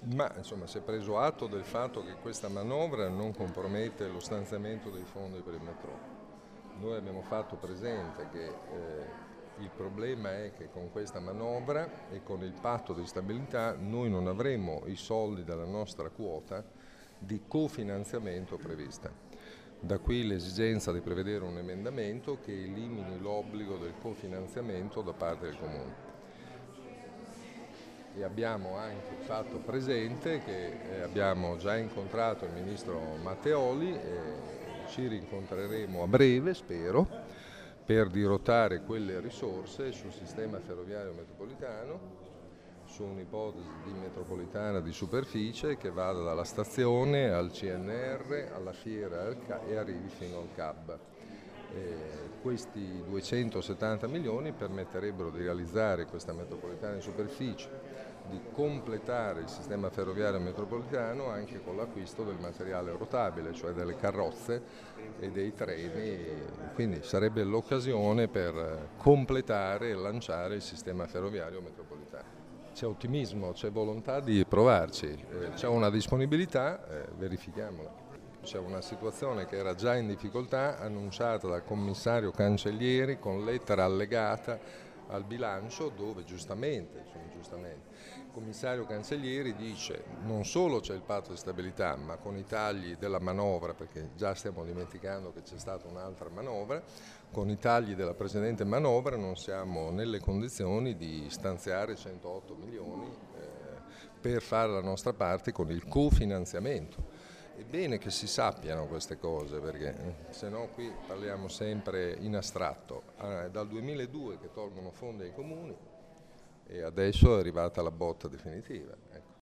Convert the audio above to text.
Ma insomma si è preso atto del fatto che questa manovra non compromette lo stanziamento dei fondi per il metro. Noi abbiamo fatto presente che il problema è che con questa manovra e con il patto di stabilità noi non avremo i soldi della nostra quota di cofinanziamento prevista. Da qui l'esigenza di prevedere un emendamento che elimini l'obbligo del cofinanziamento da parte del Comune. E abbiamo anche fatto presente che abbiamo già incontrato il Ministro Matteoli e ci rincontreremo a breve, spero, per dirottare quelle risorse sul sistema ferroviario metropolitano, su un'ipotesi di metropolitana di superficie che vada dalla stazione al CNR, alla fiera e arrivi fino al CAB. Questi 270 milioni permetterebbero di realizzare questa metropolitana di superficie, di completare il sistema ferroviario metropolitano anche con l'acquisto del materiale rotabile, cioè delle carrozze e dei treni, quindi sarebbe l'occasione per completare e lanciare il sistema ferroviario metropolitano. C'è ottimismo, c'è volontà di provarci, c'è una disponibilità, verifichiamola. C'è una situazione che era già in difficoltà, annunciata dal commissario Cancellieri con lettera allegata al bilancio, dove giustamente, il commissario Cancellieri dice non solo c'è il patto di stabilità, ma con i tagli della manovra, perché già stiamo dimenticando che c'è stata un'altra manovra, con i tagli della precedente manovra non siamo nelle condizioni di stanziare 108 milioni per fare la nostra parte con il cofinanziamento. È bene che si sappiano queste cose, perché se no qui parliamo sempre in astratto. È dal 2002 che tolgono fondi ai comuni e adesso è arrivata la botta definitiva.